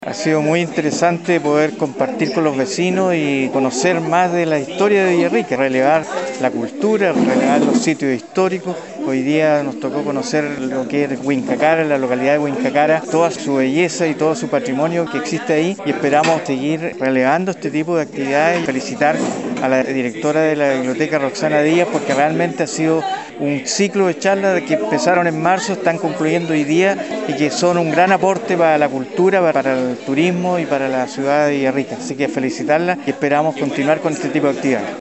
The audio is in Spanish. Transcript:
Ha sido muy interesante poder compartir con los vecinos y conocer más de la historia de Villarrica, relevar la cultura, relevar los sitios históricos. Hoy día nos tocó conocer lo que es Huincacara, la localidad de Huincacara, toda su belleza y todo su patrimonio que existe ahí, y esperamos seguir relevando este tipo de actividades y felicitar a la directora de la biblioteca, Roxana Díaz, porque realmente ha sido un ciclo de charlas que empezaron en marzo, están concluyendo hoy día y que son un gran aporte para la cultura, para el turismo y para la ciudad de Villarrica. Así que felicitarla y esperamos continuar con este tipo de actividades.